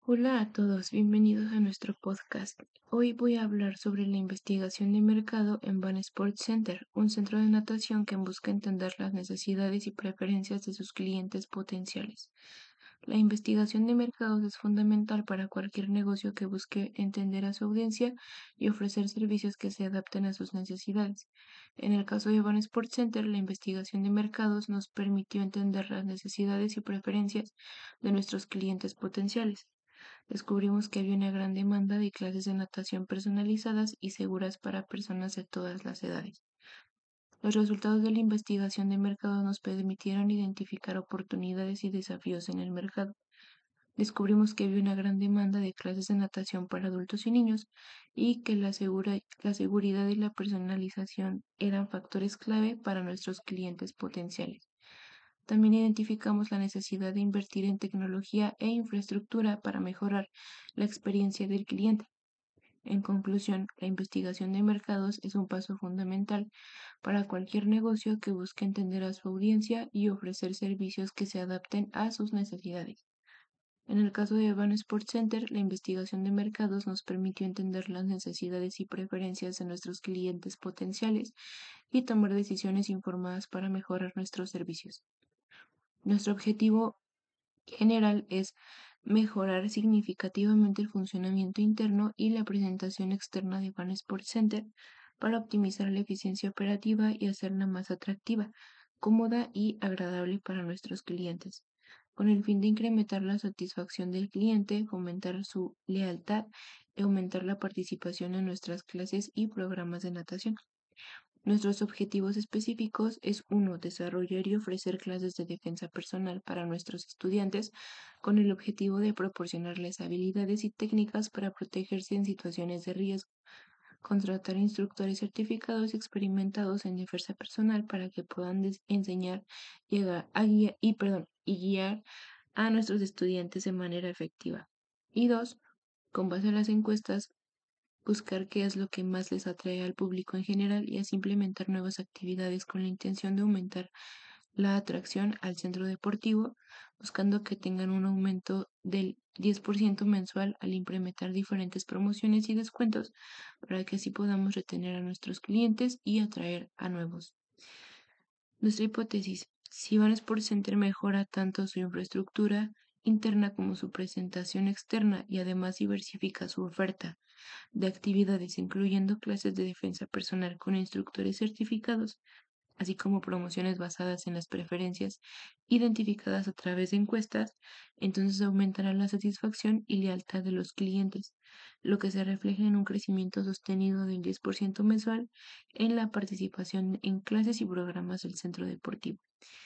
Hola a todos, bienvenidos a nuestro podcast. Hoy voy a hablar sobre la investigación de mercado en Van Sport Center, un centro de natación que busca entender las necesidades y preferencias de sus clientes potenciales. La investigación de mercados es fundamental para cualquier negocio que busque entender a su audiencia y ofrecer servicios que se adapten a sus necesidades. En el caso de Van Sport Center, la investigación de mercados nos permitió entender las necesidades y preferencias de nuestros clientes potenciales. Descubrimos que había una gran demanda de clases de natación personalizadas y seguras para personas de todas las edades. Los resultados de la investigación de mercado nos permitieron identificar oportunidades y desafíos en el mercado. Descubrimos que había una gran demanda de clases de natación para adultos y niños y que la seguridad y la personalización eran factores clave para nuestros clientes potenciales. También identificamos la necesidad de invertir en tecnología e infraestructura para mejorar la experiencia del cliente. En conclusión, la investigación de mercados es un paso fundamental para cualquier negocio que busque entender a su audiencia y ofrecer servicios que se adapten a sus necesidades. En el caso de Van Sport Center, la investigación de mercados nos permitió entender las necesidades y preferencias de nuestros clientes potenciales y tomar decisiones informadas para mejorar nuestros servicios. Nuestro objetivo general es mejorar significativamente el funcionamiento interno y la presentación externa de Van Sport Center para optimizar la eficiencia operativa y hacerla más atractiva, cómoda y agradable para nuestros clientes, con el fin de incrementar la satisfacción del cliente, fomentar su lealtad y aumentar la participación en nuestras clases y programas de natación. Nuestros objetivos específicos es uno, desarrollar y ofrecer clases de defensa personal para nuestros estudiantes con el objetivo de proporcionarles habilidades y técnicas para protegerse en situaciones de riesgo. Contratar instructores certificados y experimentados en defensa personal para que puedan enseñar y guiar a nuestros estudiantes de manera efectiva. Y dos, con base en las encuestas, buscar qué es lo que más les atrae al público en general y así implementar nuevas actividades con la intención de aumentar la atracción al centro deportivo, buscando que tengan un aumento del 10% mensual al implementar diferentes promociones y descuentos para que así podamos retener a nuestros clientes y atraer a nuevos. Nuestra hipótesis: si Van Sport Center mejora tanto su infraestructura interna como su presentación externa y además diversifica su oferta de actividades, incluyendo clases de defensa personal con instructores certificados, así como promociones basadas en las preferencias identificadas a través de encuestas, entonces aumentará la satisfacción y lealtad de los clientes, lo que se refleja en un crecimiento sostenido del 10% mensual en la participación en clases y programas del centro deportivo.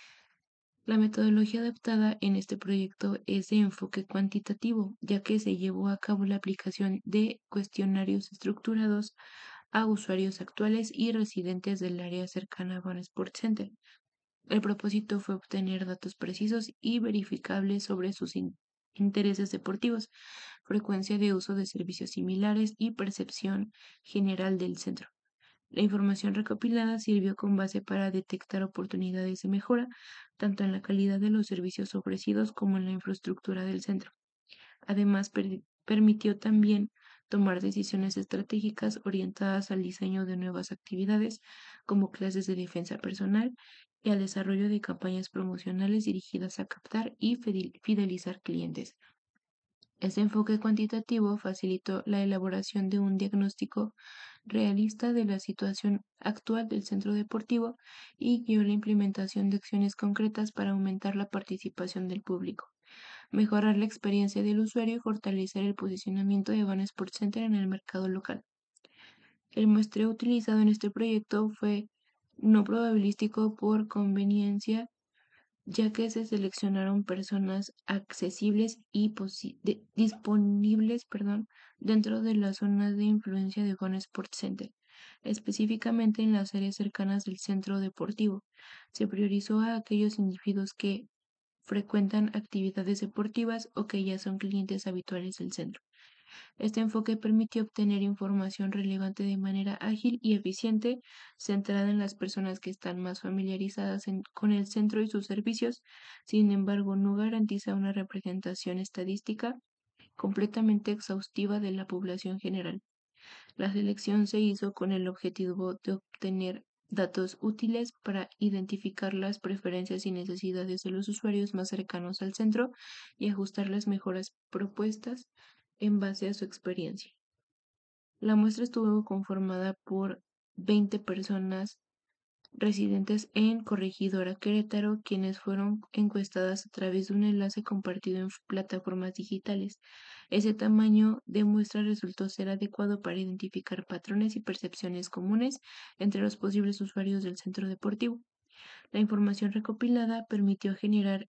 La metodología adaptada en este proyecto es de enfoque cuantitativo, ya que se llevó a cabo la aplicación de cuestionarios estructurados a usuarios actuales y residentes del área cercana a Van Sport Center. El propósito fue obtener datos precisos y verificables sobre sus intereses deportivos, frecuencia de uso de servicios similares y percepción general del centro. La información recopilada sirvió como base para detectar oportunidades de mejora, tanto en la calidad de los servicios ofrecidos como en la infraestructura del centro. Además, permitió también tomar decisiones estratégicas orientadas al diseño de nuevas actividades, como clases de defensa personal y al desarrollo de campañas promocionales dirigidas a captar y fidelizar clientes. Este enfoque cuantitativo facilitó la elaboración de un diagnóstico realista de la situación actual del centro deportivo y guió la implementación de acciones concretas para aumentar la participación del público, mejorar la experiencia del usuario y fortalecer el posicionamiento de Van Sport Center en el mercado local. El muestreo utilizado en este proyecto fue no probabilístico por conveniencia, ya que se seleccionaron personas accesibles y disponibles, dentro de la zona de influencia de Van Sport Center, específicamente en las áreas cercanas del centro deportivo. Se priorizó a aquellos individuos que frecuentan actividades deportivas o que ya son clientes habituales del centro. Este enfoque permitió obtener información relevante de manera ágil y eficiente, centrada en las personas que están más familiarizadas con el centro y sus servicios. Sin embargo, no garantiza una representación estadística completamente exhaustiva de la población general. La selección se hizo con el objetivo de obtener datos útiles para identificar las preferencias y necesidades de los usuarios más cercanos al centro y ajustar las mejoras propuestas en base a su experiencia. La muestra estuvo conformada por 20 personas residentes en Corregidora Querétaro, quienes fueron encuestadas a través de un enlace compartido en plataformas digitales. Ese tamaño de muestra resultó ser adecuado para identificar patrones y percepciones comunes entre los posibles usuarios del centro deportivo. La información recopilada permitió generar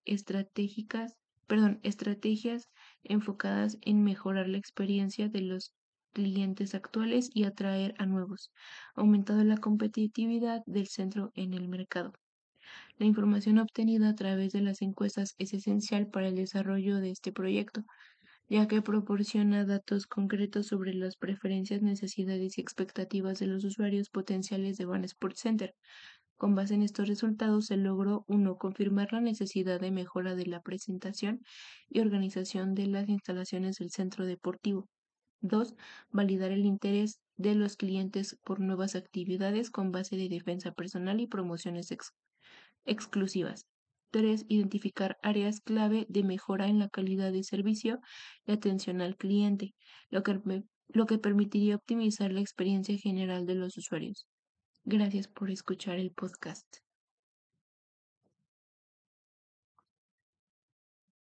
estrategias enfocadas en mejorar la experiencia de los clientes actuales y atraer a nuevos, aumentando la competitividad del centro en el mercado. La información obtenida a través de las encuestas es esencial para el desarrollo de este proyecto, ya que proporciona datos concretos sobre las preferencias, necesidades y expectativas de los usuarios potenciales de Van Sport Center. Con base en estos resultados se logró, uno, confirmar la necesidad de mejora de la presentación y organización de las instalaciones del centro deportivo. 2, validar el interés de los clientes por nuevas actividades con base de defensa personal y promociones exclusivas. 3, identificar áreas clave de mejora en la calidad de servicio y atención al cliente, lo que permitiría optimizar la experiencia general de los usuarios. Gracias por escuchar el podcast.